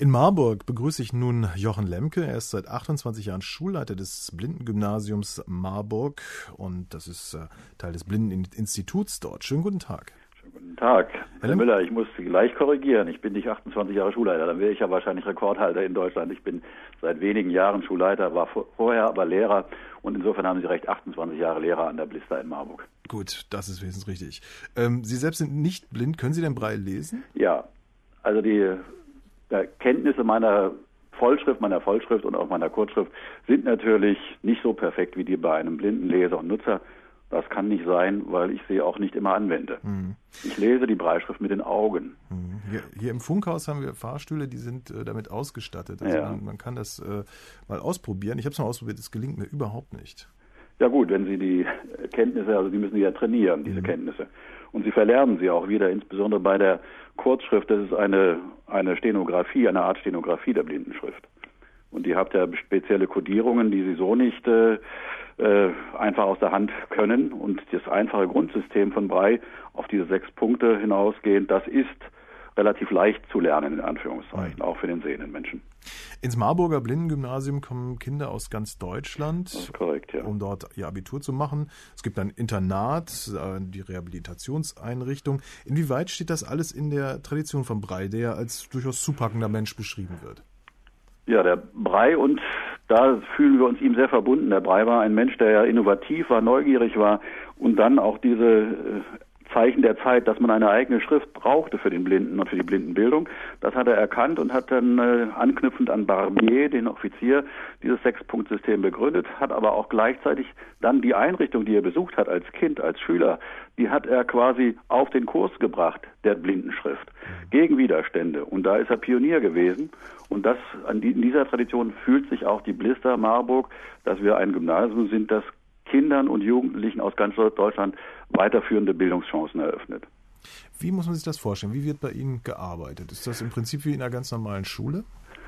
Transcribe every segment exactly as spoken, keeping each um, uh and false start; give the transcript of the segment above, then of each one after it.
In Marburg begrüße ich nun Jochen Lemke. Er ist seit achtundzwanzig Jahren Schulleiter des Blindengymnasiums Marburg und das ist äh, Teil des Blindeninstituts dort. Schönen guten Tag. Schönen guten Tag. Herr, Herr Müller, ich muss Sie gleich korrigieren. Ich bin nicht achtundzwanzig Jahre Schulleiter, dann wäre ich ja wahrscheinlich Rekordhalter in Deutschland. Ich bin seit wenigen Jahren Schulleiter, war vorher aber Lehrer und insofern haben Sie recht, achtundzwanzig Jahre Lehrer an der Blister in Marburg. Gut, das ist wenigstens richtig. Ähm, Sie selbst sind nicht blind. Können Sie den Braille lesen? Ja, also die Kenntnisse meiner Vollschrift, meiner Vollschrift und auch meiner Kurzschrift sind natürlich nicht so perfekt wie die bei einem blinden Leser und Nutzer. Das kann nicht sein, weil ich sie auch nicht immer anwende. Mhm. Ich lese die Brailleschrift mit den Augen. Mhm. Hier, hier im Funkhaus haben wir Fahrstühle, die sind äh, damit ausgestattet. Also ja. man, man kann das äh, mal ausprobieren. Ich habe es mal ausprobiert, es gelingt mir überhaupt nicht. Ja gut, wenn Sie die Kenntnisse, also die müssen Sie ja trainieren, diese mhm. Kenntnisse. Und Sie verlernen sie auch wieder, insbesondere bei der Kurzschrift. Das ist eine, eine Stenografie, eine Art Stenografie der Blindenschrift. Und die hat ja spezielle Kodierungen, die Sie so nicht äh, äh, einfach aus der Hand können. Und das einfache Grundsystem von Braille auf diese sechs Punkte hinausgehend, das ist relativ leicht zu lernen, in Anführungszeichen, mhm. auch für den sehenden Menschen. Ins Marburger Blindengymnasium kommen Kinder aus ganz Deutschland, das ist korrekt, ja. um dort ihr Abitur zu machen. Es gibt ein Internat, die Rehabilitationseinrichtung. Inwieweit steht das alles in der Tradition von Braille, der als durchaus zupackender Mensch beschrieben wird? Ja, der Braille, und da fühlen wir uns ihm sehr verbunden. Der Braille war ein Mensch, der ja innovativ war, neugierig war und dann auch diese Zeichen der Zeit, dass man eine eigene Schrift brauchte für den Blinden und für die Blindenbildung. Das hat er erkannt und hat dann äh, anknüpfend an Barbier, den Offizier, dieses Sechs-Punkt-System begründet, hat aber auch gleichzeitig dann die Einrichtung, die er besucht hat als Kind, als Schüler, die hat er quasi auf den Kurs gebracht, der Blindenschrift, gegen Widerstände. Und da ist er Pionier gewesen. Und das, an die, in dieser Tradition fühlt sich auch die Blister Marburg, dass wir ein Gymnasium sind, das Kindern und Jugendlichen aus ganz Deutschland weiterführende Bildungschancen eröffnet. Wie muss man sich das vorstellen? Wie wird bei Ihnen gearbeitet? Ist das im Prinzip wie in einer ganz normalen Schule?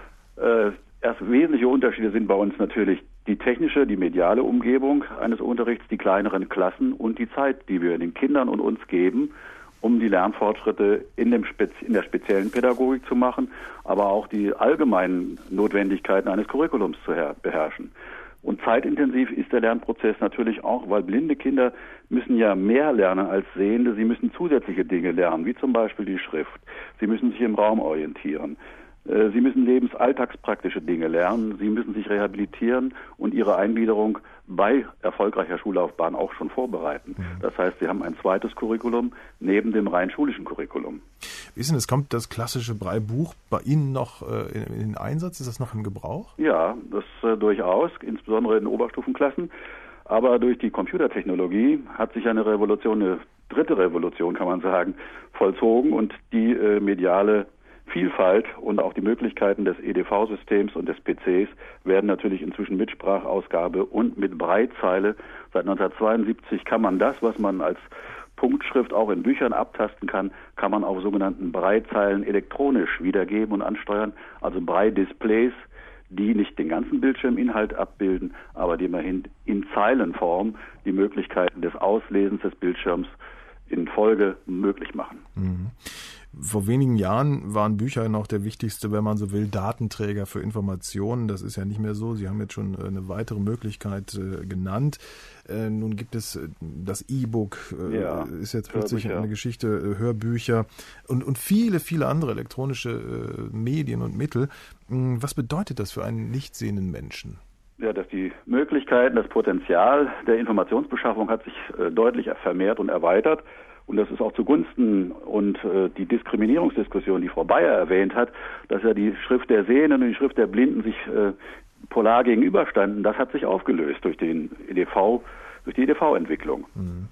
Äh, erst wesentliche Unterschiede sind bei uns natürlich die technische, die mediale Umgebung eines Unterrichts, die kleineren Klassen und die Zeit, die wir den Kindern und uns geben, um die Lernfortschritte in, dem Spez- in der speziellen Pädagogik zu machen, aber auch die allgemeinen Notwendigkeiten eines Curriculums zu her- beherrschen. Und zeitintensiv ist der Lernprozess natürlich auch, weil blinde Kinder müssen ja mehr lernen als Sehende. Sie müssen zusätzliche Dinge lernen, wie zum Beispiel die Schrift. Sie müssen sich im Raum orientieren. Sie müssen lebensalltagspraktische Dinge lernen. Sie müssen sich rehabilitieren und ihre Eingliederung bei erfolgreicher Schullaufbahn auch schon vorbereiten. Das heißt, sie haben ein zweites Curriculum neben dem rein schulischen Curriculum. Wie ist denn das? Kommt das klassische Braille-Buch bei Ihnen noch äh, in, in den Einsatz? Ist das noch im Gebrauch? Ja, das äh, durchaus, insbesondere in Oberstufenklassen. Aber durch die Computertechnologie hat sich eine Revolution, eine dritte Revolution, kann man sagen, vollzogen und die äh, mediale Vielfalt und auch die Möglichkeiten des E D V-Systems und des P Cs werden natürlich inzwischen mit Sprachausgabe und mit Braillezeile. Seit neunzehnhundertzweiundsiebzig kann man das, was man als Punktschrift auch in Büchern abtasten kann, kann man auf sogenannten Braillezeilen elektronisch wiedergeben und ansteuern, also Braille-Displays, die nicht den ganzen Bildschirminhalt abbilden, aber die immerhin in Zeilenform die Möglichkeiten des Auslesens des Bildschirms in Folge möglich machen. Mhm. Vor wenigen Jahren waren Bücher noch der wichtigste, wenn man so will, Datenträger für Informationen. Das ist ja nicht mehr so. Sie haben jetzt schon eine weitere Möglichkeit äh, genannt. Äh, nun gibt es äh, das E-Book, äh, ja, ist jetzt plötzlich Hörbücher. Eine Geschichte, äh, Hörbücher und, und viele, viele andere elektronische äh, Medien und Mittel. Hm, was bedeutet das für einen nicht sehenden Menschen? Ja, dass die Möglichkeiten, das Potenzial der Informationsbeschaffung hat sich äh, deutlich vermehrt und erweitert. Und das ist auch zugunsten und äh, die Diskriminierungsdiskussion, die Frau Bayer erwähnt hat, dass ja die Schrift der Sehenden und die Schrift der Blinden sich äh, polar gegenüberstanden, das hat sich aufgelöst durch den E D V, durch die E D V-Entwicklung. Mhm.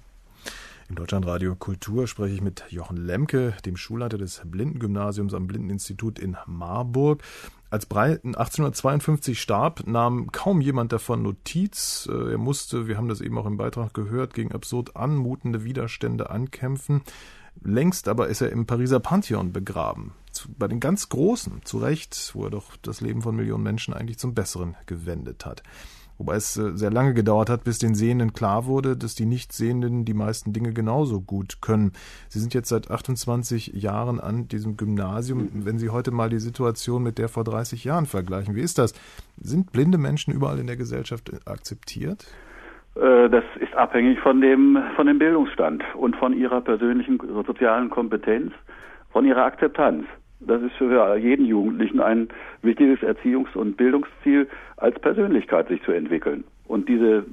Im Deutschlandradio Kultur spreche ich mit Jochen Lemke, dem Schulleiter des Blindengymnasiums am Blindeninstitut in Marburg. Als Braille achtzehnhundertzweiundfünfzig starb, nahm kaum jemand davon Notiz. Er musste, wir haben das eben auch im Beitrag gehört, gegen absurd anmutende Widerstände ankämpfen. Längst aber ist er im Pariser Pantheon begraben. Bei den ganz Großen, zu Recht, wo er doch das Leben von Millionen Menschen eigentlich zum Besseren gewendet hat. Wobei es sehr lange gedauert hat, bis den Sehenden klar wurde, dass die Nichtsehenden die meisten Dinge genauso gut können. Sie sind jetzt seit achtundzwanzig Jahren an diesem Gymnasium. Wenn Sie heute mal die Situation mit der vor dreißig Jahren vergleichen, wie ist das? Sind blinde Menschen überall in der Gesellschaft akzeptiert? Das ist abhängig von dem, von dem Bildungsstand und von ihrer persönlichen sozialen Kompetenz, von ihrer Akzeptanz. Das ist für jeden Jugendlichen ein wichtiges Erziehungs- und Bildungsziel, als Persönlichkeit sich zu entwickeln. Und diese,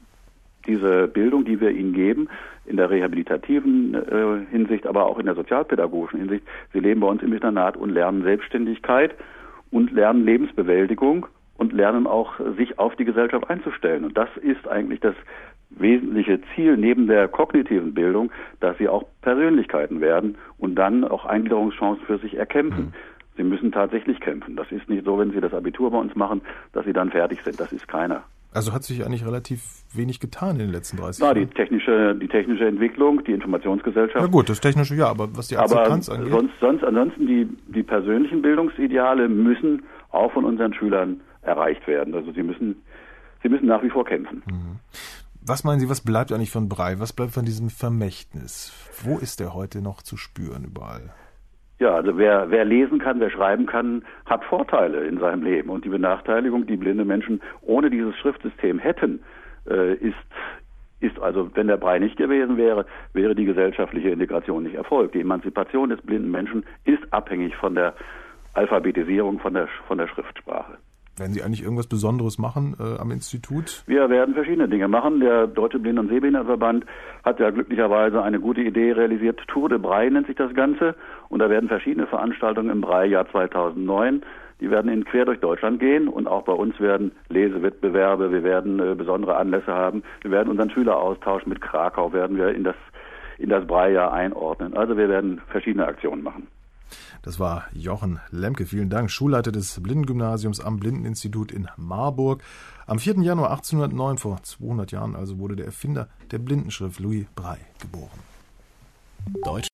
diese Bildung, die wir ihnen geben, in der rehabilitativen äh, Hinsicht, aber auch in der sozialpädagogischen Hinsicht, sie leben bei uns im Internat und lernen Selbstständigkeit und lernen Lebensbewältigung und lernen auch, sich auf die Gesellschaft einzustellen. Und das ist eigentlich das wesentliche Ziel neben der kognitiven Bildung, dass sie auch Persönlichkeiten werden und dann auch Eingliederungschancen für sich erkämpfen. Mhm. Sie müssen tatsächlich kämpfen. Das ist nicht so, wenn sie das Abitur bei uns machen, dass sie dann fertig sind. Das ist keiner. Also hat sich eigentlich relativ wenig getan in den letzten dreißig Na, Jahren. Die technische, die technische Entwicklung, die Informationsgesellschaft. Ja gut, das technische ja, aber was die Akzeptanz aber angeht. Sonst, sonst, ansonsten die, die persönlichen Bildungsideale müssen auch von unseren Schülern erreicht werden. Also sie müssen, sie müssen nach wie vor kämpfen. Mhm. Was meinen Sie, was bleibt eigentlich von Braille? Was bleibt von diesem Vermächtnis? Wo ist der heute noch zu spüren überall? Ja, also wer, wer lesen kann, wer schreiben kann, hat Vorteile in seinem Leben. Und die Benachteiligung, die blinde Menschen ohne dieses Schriftsystem hätten, äh, ist, ist also, wenn der Braille nicht gewesen wäre, wäre die gesellschaftliche Integration nicht erfolgt. Die Emanzipation des blinden Menschen ist abhängig von der Alphabetisierung, von der, von der Schriftsprache. Werden Sie eigentlich irgendwas Besonderes machen äh, am Institut? Wir werden verschiedene Dinge machen. Der Deutsche Blinden- und Sehbehindertenverband hat ja glücklicherweise eine gute Idee realisiert. Tour de Braille nennt sich das Ganze. Und da werden verschiedene Veranstaltungen im Braille-Jahr zweitausendneun, die werden in quer durch Deutschland gehen. Und auch bei uns werden Lesewettbewerbe, wir werden äh, besondere Anlässe haben. Wir werden unseren Schüleraustausch mit Krakau werden wir in das, in das Braille-Jahr einordnen. Also wir werden verschiedene Aktionen machen. Das war Jochen Lemke, vielen Dank, Schulleiter des Blindengymnasiums am Blindeninstitut in Marburg. Am vierten Januar achtzehnhundertneun, vor zweihundert Jahren also, wurde der Erfinder der Blindenschrift Louis Braille geboren. Deutsch